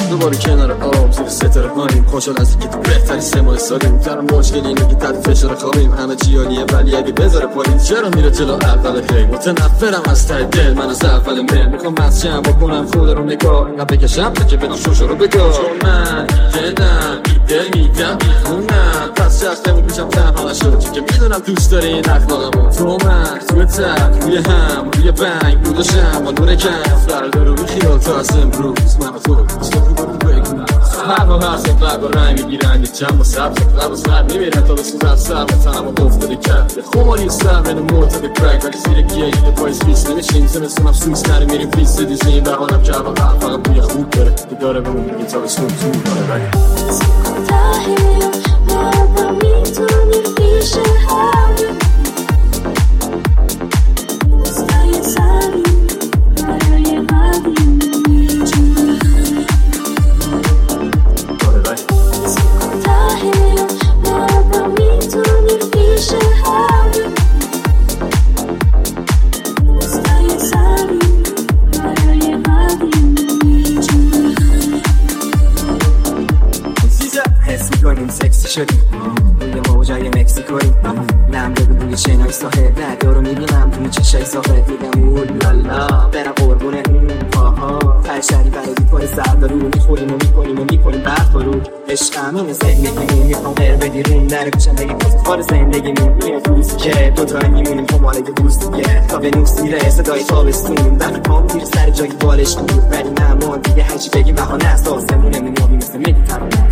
دوباره کنار آب زیر ستاره هاییم، خوشحال از اینکه تو بهتری 3 ماه سالیم. تنها مشکل اینه که تحت فشار خوابیم، همه چی عالیه ولی اگه بذاره پایین چرا میره جلو اول خیلی. متنفرم از ته دل من از اول مل، میخوام مسجم بکنم خود رو نگاه، اینقدر بکشم تا که بدون شوشو رو بگاه. چون من دلم دل میدم میخونم، پس چختمون پیشم تنها نشد چون که میدونم دوست داری این اخلاقمون. تو من توی تک روی هم روی بنگ بوداشم با نور کم فردا رو بخیال تا از امروز من و تو هوا هست فرق و رنگ میگیرن، یه چند با سبز فرق و سر میمیرن تا به صورت سر و تنم و افتاده کرد خمالی سر بین موت به کرک، ولی زیر گیج به پایز فیس نمیشیم زمستونم سویس نره میریم فیس دیزین بقانم که هوا فقط بوی خوب داره که داره بمون میگی تا به سون تو داره. ولی نبا میتونی پیشه همی سای سری برای همی سکسی شدیم روی موجای مکزیکویی، نم بگو بوی شنای ساحل، ندارو میبینم توی چشای ساحل، میگم اولالا برم قربونه آها پرشری برای پای سردارو میخوریم و میکنیم برد رو عشقم اینه زندگیمون، میخوام غیر بدی روم نره کشم بگی کار زندگیمون اینه فروسی که دوتایی میمونیم خماله که دوستیه تا به نوس میره صدای تابستون وقتی پام میره سر جایی بالش بود ولی نمان دیگه هرچی بگیم بهانه است آسمونه میمونی مثل مدیترانه.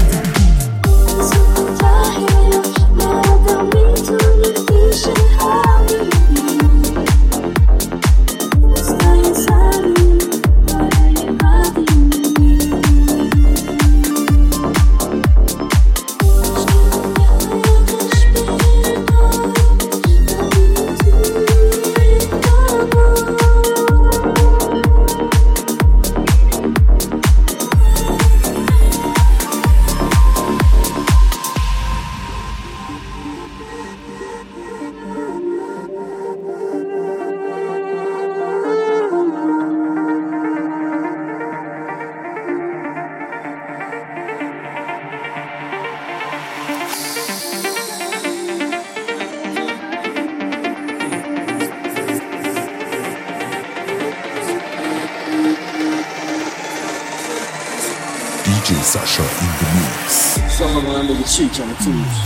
DJ Sasha in the mix. Someone with a cheek on the tools.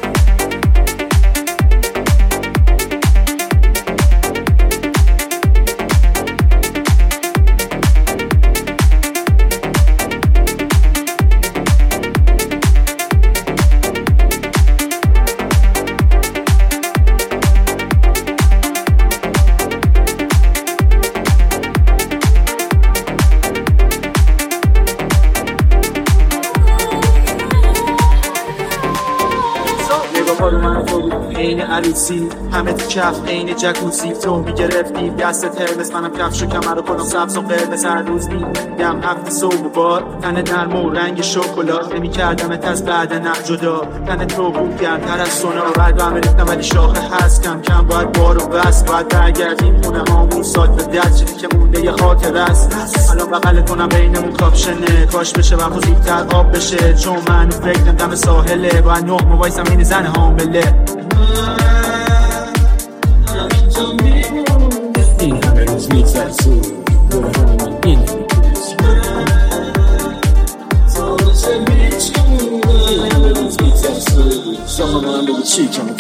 این عروسی همه تو کف این جکوسی تو میگرفتی دستت هرمس منم کفش و کمر رو کنم سبز و قرمز هر روز میدم هفت صبح و بار تن نرم و رنگ شکلات نمی‌کردمت از بدنم جدا تن تو بود گرم‌تر از سونا قلبم ریختم ولی شاخه هست کم کم باید بار و بس باید برگردیم خونه هامون ساعت به درد چیزی که مونده یه خاطر است الان بغلت کنم بینمون کاپشنه کاش بشه وقت زودتر آب بشه چون من فکرم دم ساحله باید نه موایسم این زن حامله این همه روز میترسون دوره همه من این همه روز میترسون شما من بگو چی کم